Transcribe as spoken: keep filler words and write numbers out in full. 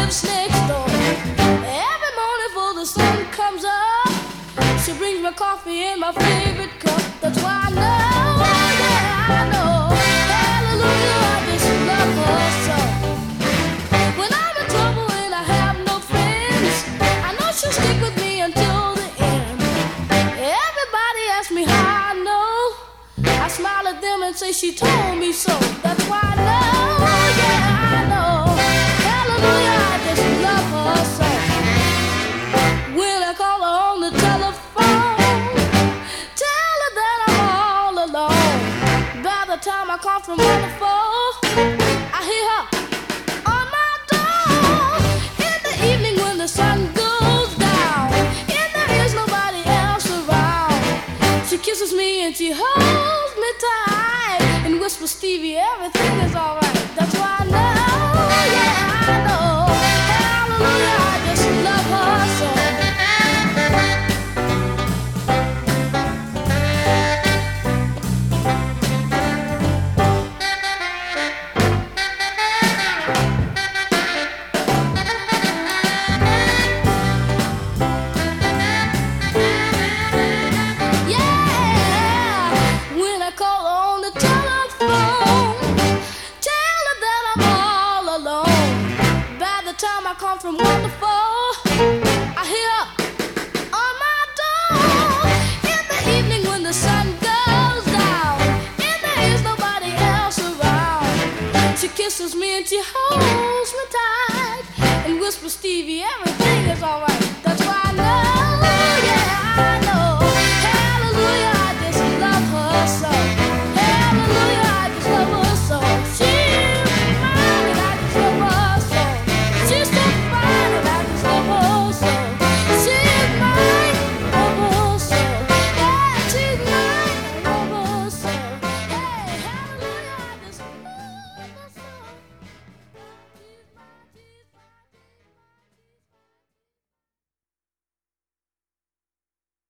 lives next door. Every morning before the sun comes up, she brings me coffee in my favorite cup. That's why I know, yeah, I know. Hallelujah, I just love her so. When I'm in trouble and I have no friends, I know she'll stick with me until the end. Everybody asks me how I know. I smile at them and say she told me so. That's why I know, yeah, I know. Hallelujah, I just love her so. When I call her on the telephone, tell her that I'm all alone. By the time I call from on the phone, I hear her on my door. In the evening when the sun goes down and there is nobody else around, she kisses me and she holds me tight and whispers, Stevie, everything is alright.